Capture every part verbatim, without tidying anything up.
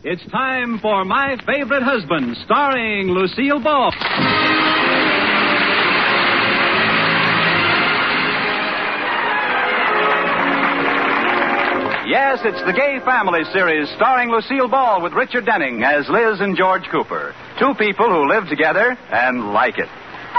It's time for My Favorite Husband, starring Lucille Ball. Yes, it's the Gay Family series starring Lucille Ball with Richard Denning as Liz and George Cooper. Two people who live together and like it.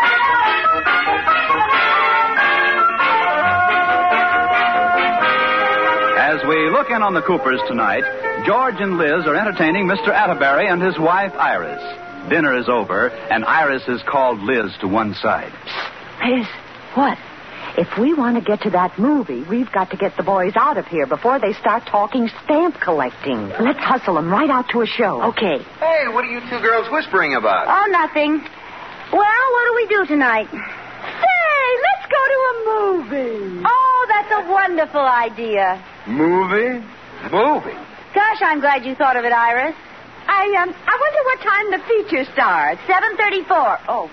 As we look in on the Coopers tonight, George and Liz are entertaining Mister Atterbury and his wife, Iris. Dinner is over, and Iris has called Liz to one side. Liz, what? If we want to get to that movie, we've got to get the boys out of here before they start talking stamp collecting. Let's hustle them right out to a show. Okay. Hey, what are you two girls whispering about? Oh, nothing. Well, what do we do tonight? Say, let's go to a movie. Oh, that's a wonderful idea. Movie? Movie? Gosh, I'm glad you thought of it, Iris. I, um, I wonder what time the feature starts. seven thirty-four. Oh.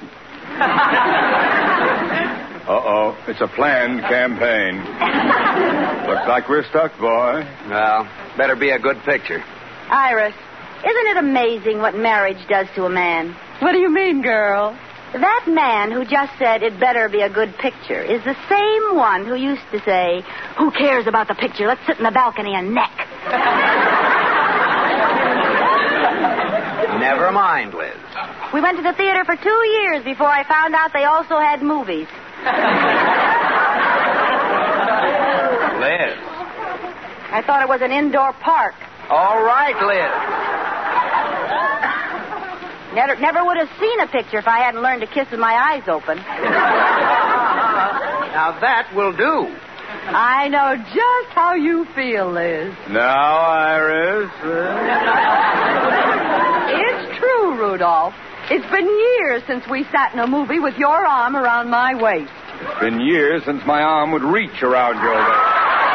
Uh-oh. It's a planned campaign. Looks like we're stuck, boy. Well, better be a good picture. Iris, isn't it amazing what marriage does to a man? What do you mean, girl? That man who just said it better be a good picture is the same one who used to say, who cares about the picture? Let's sit in the balcony and neck. Never mind, Liz. We went to the theater for two years before I found out they also had movies. Liz. I thought it was an indoor park. All right, Liz. Never, never would have seen a picture if I hadn't learned to kiss with my eyes open. Now that will do. I know just how you feel, Liz. Now, Iris. It's true, Rudolph. It's been years since we sat in a movie with your arm around my waist. It's been years since my arm would reach around your waist.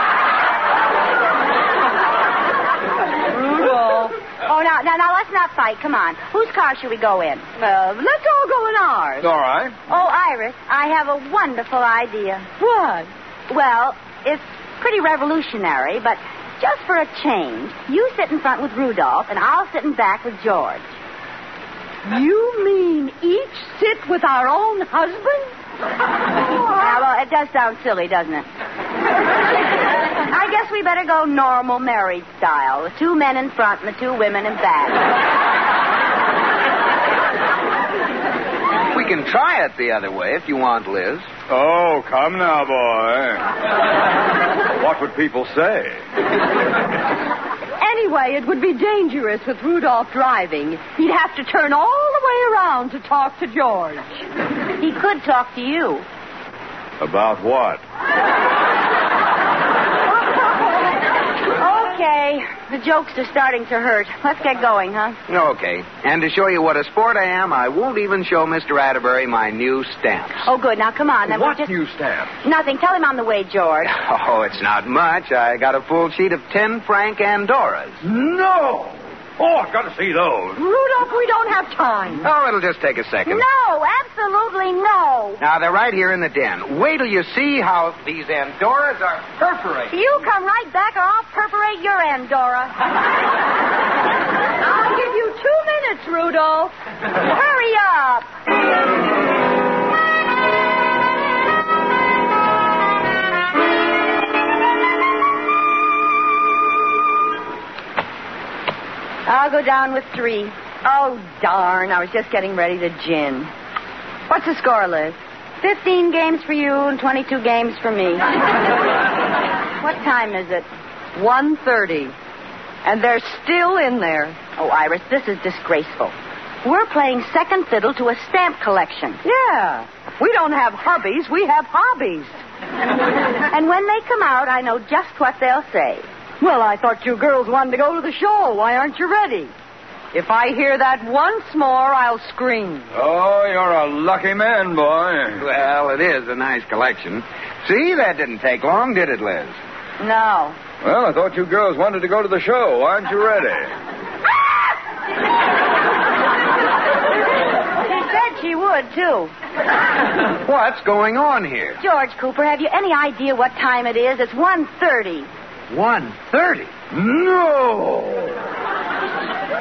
Rudolph. Oh, now, now, now, let's not fight. Come on. Whose car should we go in? Uh, let's all go in ours. All right. Oh, Iris, I have a wonderful idea. What? Well, it's pretty revolutionary, but just for a change, you sit in front with Rudolph, and I'll sit in back with George. You mean each sit with our own husband? Yeah, well, it does sound silly, doesn't it? I guess we better go normal married style, with two men in front and the two women in back. We can try it the other way if you want, Liz. Oh, come now, boy. What would people say? Anyway, it would be dangerous with Rudolph driving. He'd have to turn all the way around to talk to George. He could talk to you. About what? Okay, the jokes are starting to hurt. Let's get going, huh? Okay. And to show you what a sport I am, I won't even show Mister Atterbury my new stamps. Oh, good. Now, come on. Then What we'll just... new stamp? Nothing. Tell him on the way, George. Oh, it's not much. I got a full sheet of ten franc Andoras. No! Oh, I've got to see those. Rudolph, we don't have time. Oh, it'll just take a second. No, absolutely no. Now, they're right here in the den. Wait till you see how these Andoras are perforated. You come right back or I'll perforate your Andorra. I'll give you two minutes, Rudolph. Hurry up. I'll go down with three. Oh, darn. I was just getting ready to gin. What's the score, Liz? Fifteen games for you and twenty-two games for me. What time is it? one thirty. And they're still in there. Oh, Iris, this is disgraceful. We're playing second fiddle to a stamp collection. Yeah. We don't have hubbies. We have hobbies. And when they come out, I know just what they'll say. Well, I thought you girls wanted to go to the show. Why aren't you ready? If I hear that once more, I'll scream. Oh, you're a lucky man, boy. Well, it is a nice collection. See, that didn't take long, did it, Liz? No. Well, I thought you girls wanted to go to the show. Aren't you ready? She said she would, too. What's going on here? George Cooper, have you any idea what time it is? It's one thirty. one thirty? No!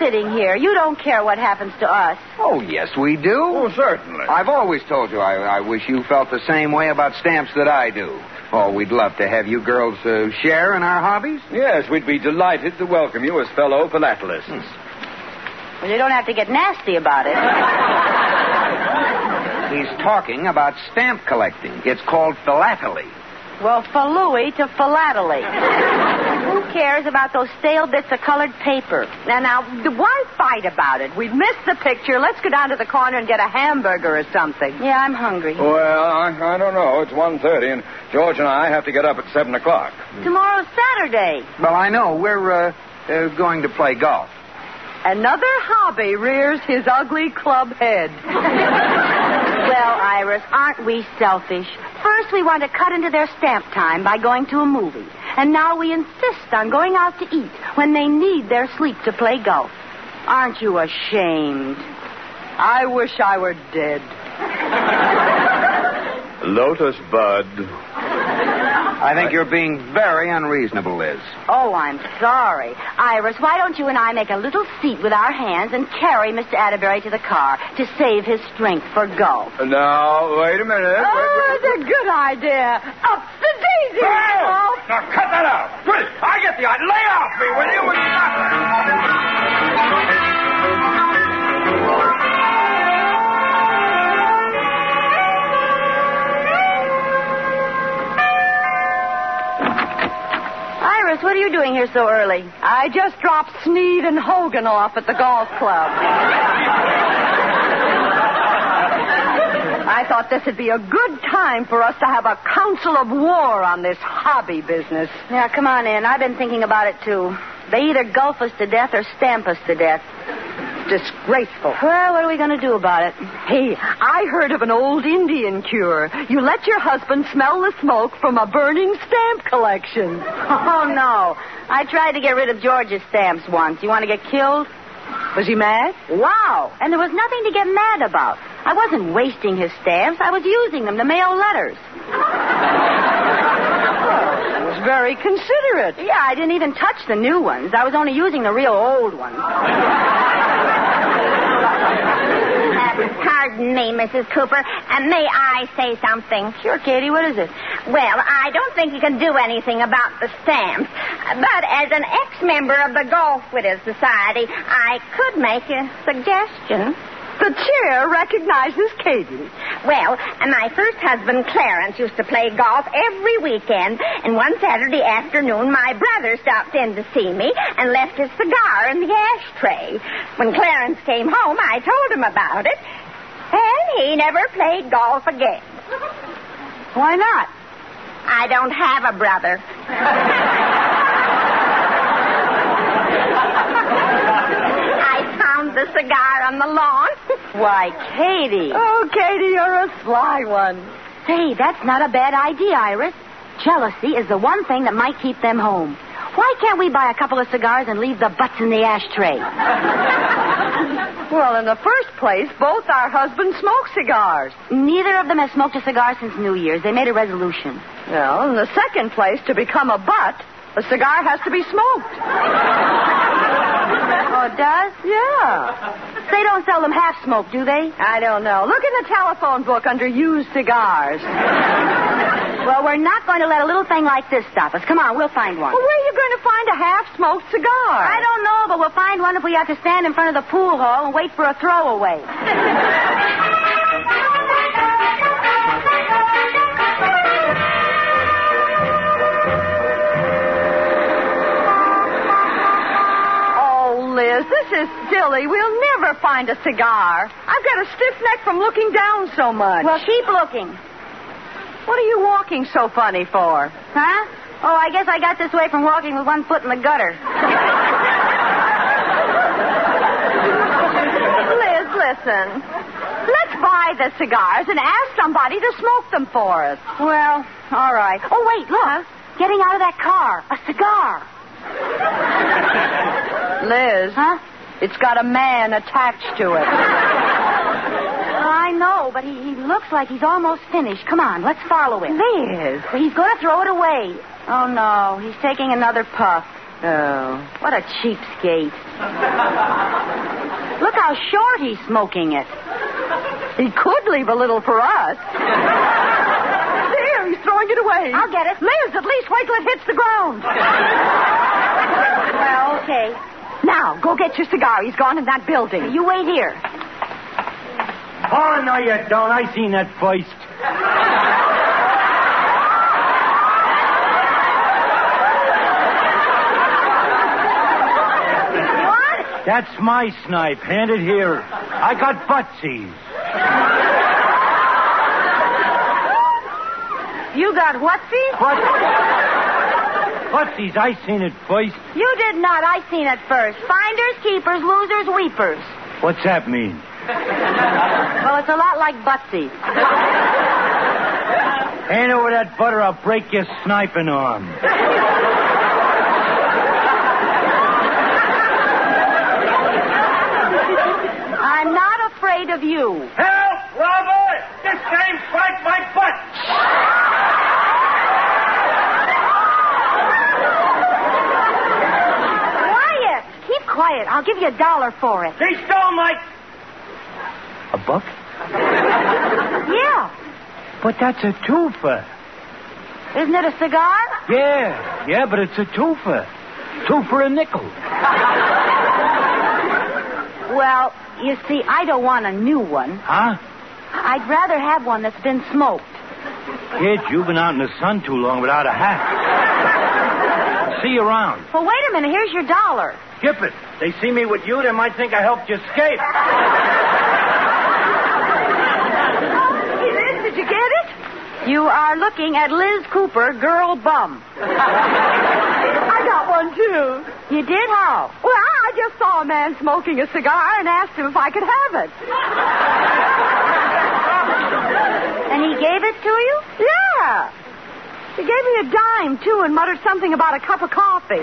sitting here. You don't care what happens to us. Oh, yes, we do. Oh, certainly. I've always told you I, I wish you felt the same way about stamps that I do. Oh, we'd love to have you girls uh, share in our hobbies. Yes, we'd be delighted to welcome you as fellow philatelists. Hmm. Well, you don't have to get nasty about it. He's talking about stamp collecting. It's called philately. Well, Falooey to philately. Who cares about those stale bits of colored paper? Now, now, why fight about it? We've missed the picture. Let's go down to the corner and get a hamburger or something. Yeah, I'm hungry. Well, I, I don't know. It's one thirty, and George and I have to get up at seven o'clock. Tomorrow's Saturday. Well, I know. We're uh, uh, going to play golf. Another hobby rears his ugly club head. Well, Iris, aren't we selfish? First, we want to cut into their stamp time by going to a movie. And now we insist on going out to eat when they need their sleep to play golf. Aren't you ashamed? I wish I were dead. Lotus Bud. I think you're being very unreasonable, Liz. Oh, I'm sorry. Iris, why don't you and I make a little seat with our hands and carry Mister Atterbury to the car to save his strength for golf? Now, wait a minute. Oh, Wait, wait, it's a good idea. Up the daisy! Now, cut that out. Quick, I get the idea. Lay off me, will you? Iris, what are you doing here so early? I just dropped Sneed and Hogan off at the golf club. I thought this would be a good time for us to have a council of war on this hobby business. Yeah, come on in. I've been thinking about it, too. They either gulf us to death or stamp us to death. Disgraceful. Well, what are we going to do about it? Hey, I heard of an old Indian cure. You let your husband smell the smoke from a burning stamp collection. Oh, no. I tried to get rid of George's stamps once. You want to get killed? Was he mad? Wow. And there was nothing to get mad about. I wasn't wasting his stamps. I was using them to mail letters. It was very considerate. Yeah, I didn't even touch the new ones. I was only using the real old ones. Pardon me, Missus Cooper. Uh, may I say something? Sure, Katie, what is it? Well, I don't think you can do anything about the stamps. But as an ex-member of the Golf Widows Society, I could make a suggestion. The chair recognizes Katie. Well, my first husband, Clarence, used to play golf every weekend. And one Saturday afternoon, my brother stopped in to see me and left his cigar in the ashtray. When Clarence came home, I told him about it. And he never played golf again. Why not? I don't have a brother. The cigar on the lawn. Why, Katie. Oh, Katie, you're a sly one. Say, that's not a bad idea, Iris. Jealousy is the one thing that might keep them home. Why can't we buy a couple of cigars and leave the butts in the ashtray? Well, in the first place, both our husbands smoke cigars. Neither of them has smoked a cigar since New Year's. They made a resolution. Well, in the second place, to become a butt, a cigar has to be smoked. Oh, it does? Yeah. They don't sell them half-smoked, do they? I don't know. Look in the telephone book under used cigars. Well, we're not going to let a little thing like this stop us. Come on, we'll find one. Well, where are you going to find a half-smoked cigar? I don't know, but we'll find one if we have to stand in front of the pool hall and wait for a throwaway. Liz, this is silly. We'll never find a cigar. I've got a stiff neck from looking down so much. Well, keep looking. What are you walking so funny for? Huh? Oh, I guess I got this way from walking with one foot in the gutter. Liz, listen. Let's buy the cigars and ask somebody to smoke them for us. Well, all right. Oh, wait, look. Huh? Getting out of that car. A cigar. Liz. Huh? It's got a man attached to it. I know, but he, he looks like he's almost finished. Come on, let's follow him. Liz. He's going to throw it away. Oh, no. He's taking another puff. Oh, what a cheapskate. Look how short he's smoking it. He could leave a little for us. There, he's throwing it away. I'll get it. Liz, at least wait till it hits the ground. Well, okay. Now, go get your cigar. He's gone in that building. You wait here. Oh, no, you don't. I seen that first. What? That's my snipe. Hand it here. I got buttsies. You got whatsies? What? Buttsies, I seen it first. You did not. I seen it first. Finders, keepers, losers, weepers. What's that mean? Well, it's a lot like Butsy. Hand over that butter, I'll break your sniping arm. I'm not afraid of you. Help, Robert! This thing spiked my butt! Quiet. Keep quiet. I'll give you a dollar for it. They stole my... A buck? Yeah. But that's a twofer. Isn't it a cigar? Yeah, yeah, but it's a twofer. Two for a nickel. Well, you see, I don't want a new one. Huh? I'd rather have one that's been smoked. Kid, you've been out in the sun too long without a hat. See you around. Well, wait a minute. Here's your dollar. Skip it. They see me with you, they might think I helped you escape. Did you get it? You are looking at Liz Cooper, girl bum. I got one, too. You did? How? Well, I just saw a man smoking a cigar and asked him if I could have it. And he gave it to you? Yeah. He gave me a dime, too, and muttered something about a cup of coffee.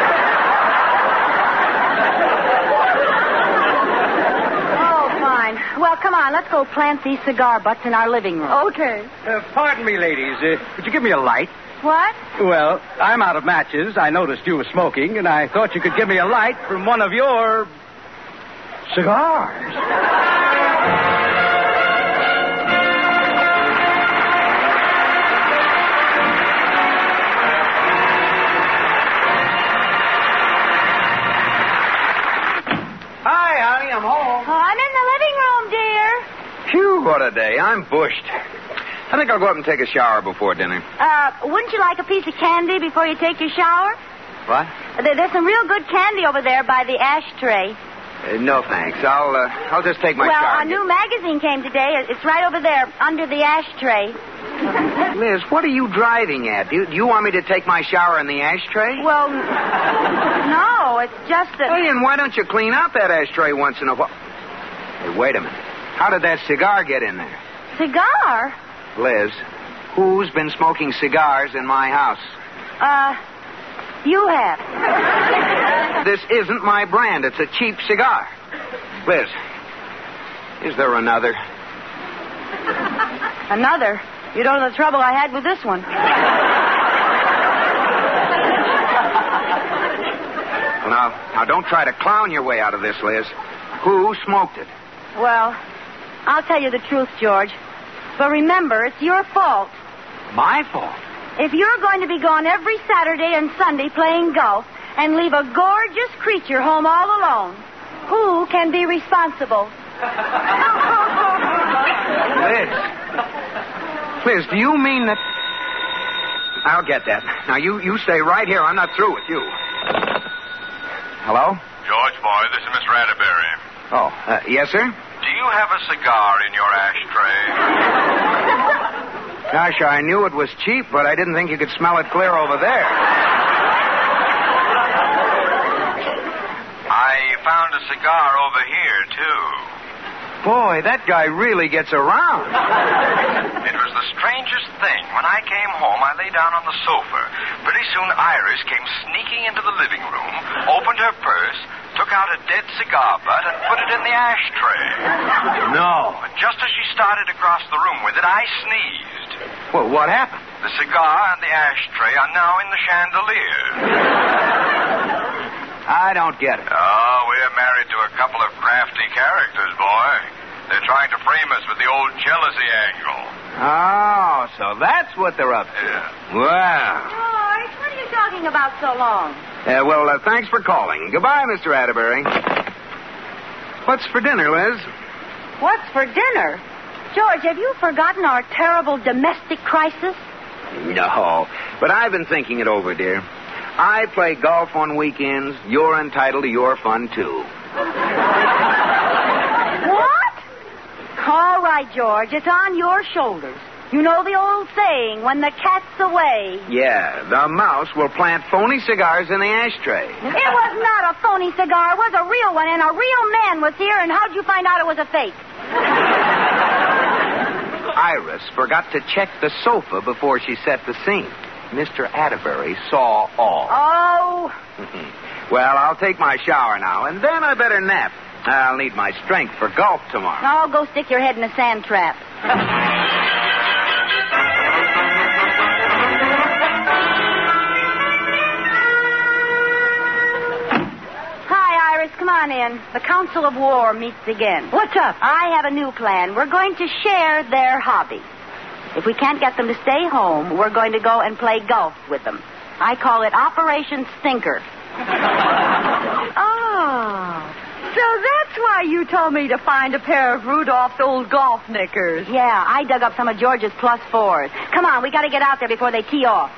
Oh, fine. Well, come on. Let's go plant these cigar butts in our living room. Okay. Uh, pardon me, ladies. Uh, would you give me a light? What? Well, I'm out of matches. I noticed you were smoking, and I thought you could give me a light from one of your cigars. Hi, honey, I'm home. Oh, I'm in the living room, dear. Phew, what a day. I'm bushed. I think I'll go up and take a shower before dinner. Uh, wouldn't you like a piece of candy before you take your shower? What? There, there's some real good candy over there by the ashtray. Uh, no, thanks. I'll uh, I'll just take my well, shower. a new magazine came today. It's right over there under the ashtray. Liz, what are you driving at? Do you, do you want me to take my shower in the ashtray? Well, no, it's just that... Hey, and why don't you clean out that ashtray once in a while? Hey, wait a minute. How did that cigar get in there? Cigar? Liz, who's been smoking cigars in my house? Uh, you have. This isn't my brand. It's a cheap cigar. Liz, is there another? Another? You don't know the trouble I had with this one. Well, now, now don't try to clown your way out of this, Liz. Who smoked it? Well, I'll tell you the truth, George. But remember, it's your fault. My fault? If you're going to be gone every Saturday and Sunday playing golf and leave a gorgeous creature home all alone, who can be responsible? Liz. Liz, do you mean that... I'll get that. Now, you, you stay right here. I'm not through with you. Hello? George, boy, this is Mister Atterbury. Oh, uh, yes, sir? Do you have a cigar in your ashtray? Gosh, I knew it was cheap, but I didn't think you could smell it clear over there. I found a cigar over here, too. Boy, that guy really gets around. It was the strangest thing. When I came home, I lay down on the sofa. Pretty soon, Iris came sneaking into the living room, opened her purse, took out a dead cigar butt, and put it in the ashtray. No. But just as she started to cross the room with it, I sneezed. Well, what happened? The cigar and the ashtray are now in the chandelier. I don't get it. Oh, we're married to a couple of crafty characters, boy. They're trying to frame us with the old jealousy angle. Oh, so that's what they're up to. Yeah. Wow. George, what are you talking about so long? Uh, well, uh, thanks for calling. Goodbye, Mister Atterbury. What's for dinner, Liz? What's for dinner? George, have you forgotten our terrible domestic crisis? No, but I've been thinking it over, dear. I play golf on weekends. You're entitled to your fun, too. What? All right, George, it's on your shoulders. You know the old saying, when the cat's away. Yeah, the mouse will plant phony cigars in the ashtray. It was not a phony cigar. It was a real one, and a real man was here, and how'd you find out it was a fake? Iris forgot to check the sofa before she set the scene. Mister Atterbury saw all. Oh. Well, I'll take my shower now, and then I better nap. I'll need my strength for golf tomorrow. Oh, go stick your head in a sand trap. Hi, Iris. Come on in. The Council of War meets again. What's up? I have a new plan. We're going to share their hobby. If we can't get them to stay home, we're going to go and play golf with them. I call it Operation Stinker. Oh. So that's why you told me to find a pair of Rudolph's old golf knickers. Yeah, I dug up some of George's plus fours. Come on, we got to get out there before they tee off.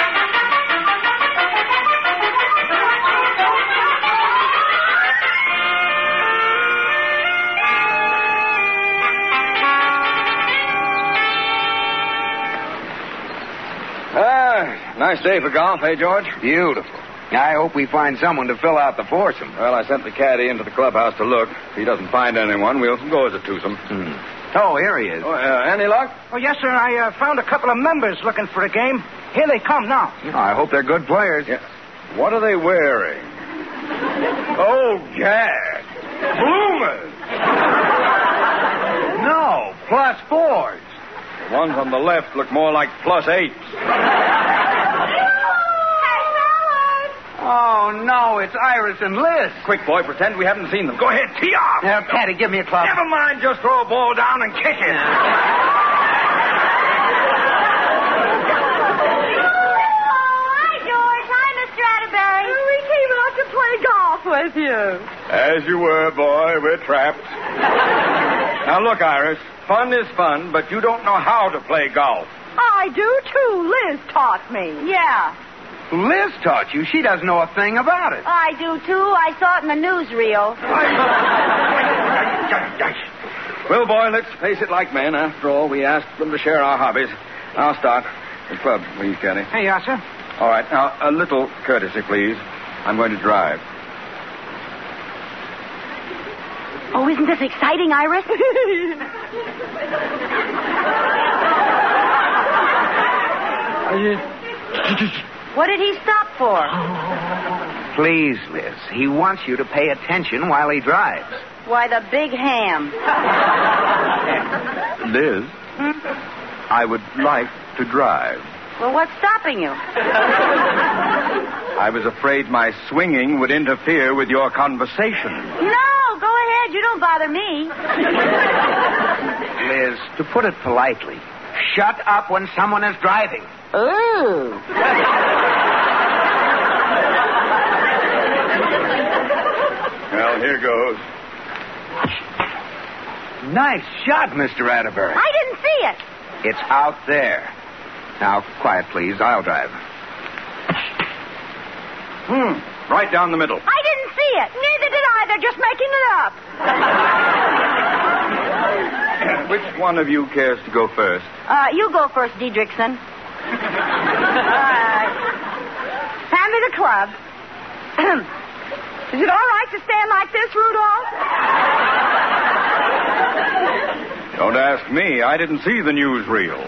Ah, nice day for golf, eh, George? Beautiful. I hope we find someone to fill out the foursome. Well, I sent the caddy into the clubhouse to look. If he doesn't find anyone, we'll go as a twosome. Hmm. Oh, here he is. Oh, uh, any luck? Oh, yes, sir. I uh, found a couple of members looking for a game. Here they come now. Oh, I hope they're good players. Yeah. What are they wearing? Oh, Gad. Boomers. No, plus fours. The ones on the left look more like plus eights. Oh, no, it's Iris and Liz. Quick, boy, pretend we haven't seen them. Go ahead, tee off. Now, Patty, give me a club. Never mind, just throw a ball down and kick it. With you. As you were, boy. We're trapped. Now, look, Iris. Fun is fun, but you don't know how to play golf. I do, too. Liz taught me. Yeah. Liz taught you. She doesn't know a thing about it. I do, too. I saw it in the newsreel. Well, boy, let's face it like men. After all, we asked them to share our hobbies. I'll start. The club, please, Kenny. Hey, yes, sir. All right. Now, a little courtesy, please. I'm going to drive. Oh, isn't this exciting, Iris? What did he stop for? Please, Liz. He wants you to pay attention while he drives. Why, the big ham. Liz, Hmm? I would like to drive. Well, what's stopping you? I was afraid my swinging would interfere with your conversation. No, go ahead. You don't bother me. Liz, to put it politely, shut up when someone is driving. Ooh. Well, here goes. Nice shot, Mister Atterbury. I didn't see it. It's out there. Now, quiet, please. I'll drive. Hmm. Right down the middle. I didn't see it. Neither did I. They're just making it up. Which one of you cares to go first? Uh, you go first, Diedrichson. All right. Hand me the club. Is it all right to stand like this, Rudolph? Don't ask me. I didn't see the newsreel.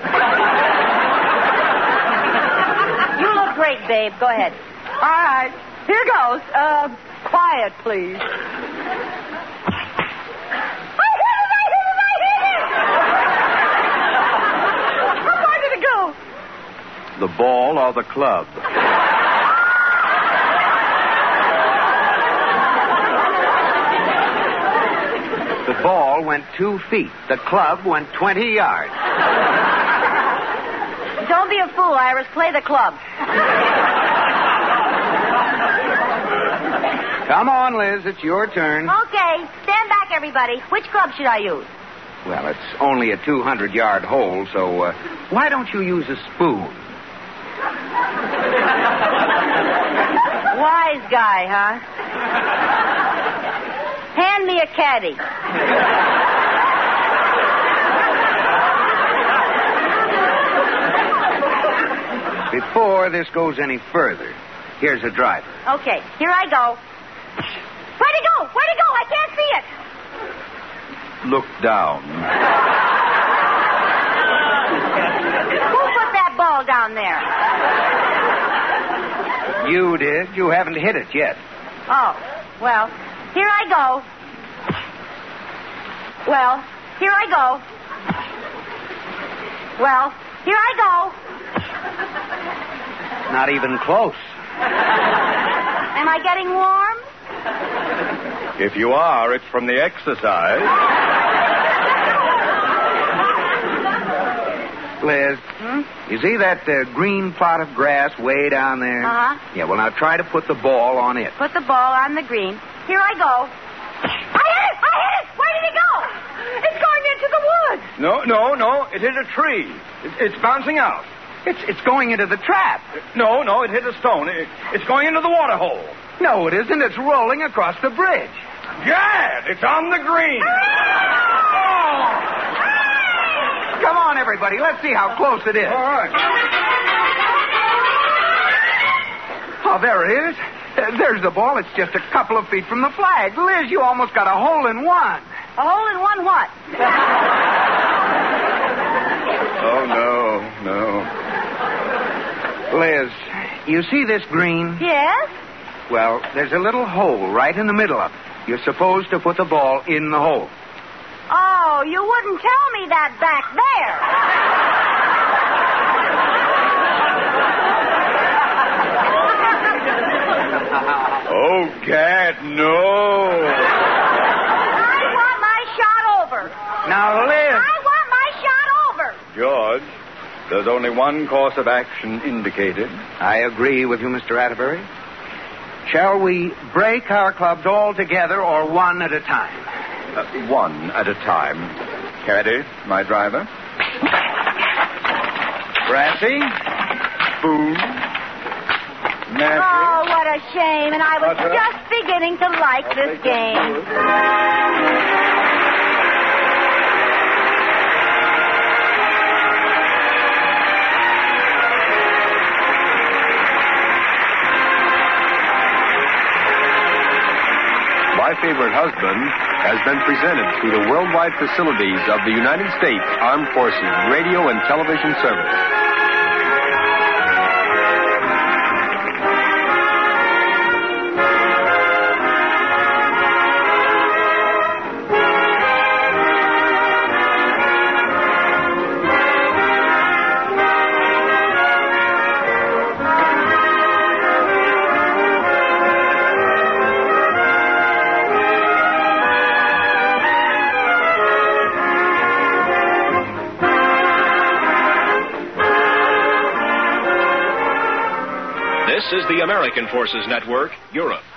You look great, babe. Go ahead. All right. Here goes. Uh, quiet, please. I hit it! I hit it! I hit it! How far did it go? The ball or the club? went two feet. The club went twenty yards. Don't be a fool, Iris. Play the club. Come on, Liz. It's your turn. Okay. Stand back, everybody. Which club should I use? Well, it's only a two hundred yard hole, so uh, why don't you use a spoon? Wise guy, huh? Hand me a caddy. Before this goes any further, here's a driver. Okay, here I go. Where'd it go? Where'd it go? I can't see it. Look down. Who put that ball down there? You did. You haven't hit it yet. Oh, well, here I go. Well, here I go. Well, here I go. Not even close. Am I getting warm? If you are, it's from the exercise. Liz, Hmm? you see that uh, green plot of grass way down there? Uh-huh. Yeah, well, now try to put the ball on it. Put the ball on the green. Here I go. I hit it! I hit it! Where did it go? It's going into the woods. No, no, no. It hit a tree. It, it's bouncing out. It's it's going into the trap. No, no, it hit a stone. It, it's going into the water hole. No, it isn't. It's rolling across the bridge. Gad, it's on the green. Come on, everybody. Let's see how close it is. All right. Oh, there it is. Uh, there's the ball. It's just a couple of feet from the flag. Liz, you almost got a hole in one. A hole in one what? Oh, no, no. Liz, you see this green? Yes? Well, there's a little hole right in the middle of it. You're supposed to put the ball in the hole. Oh, you wouldn't tell me that back there. Oh, Gad, no. I want my shot over. Now, Liz. I want my shot over. George, there's only one course of action indicated. I agree with you, Mister Atterbury. Shall we break our clubs all together or one at a time? Uh, one at a time. Caddy, my driver. Brassy. Spoon. Nancy. Oh, what a shame. And I was Butter. just beginning to like this game. My Favorite Husband has been presented through the worldwide facilities of the United States Armed Forces Radio and Television Service. This is the American Forces Network, Europe.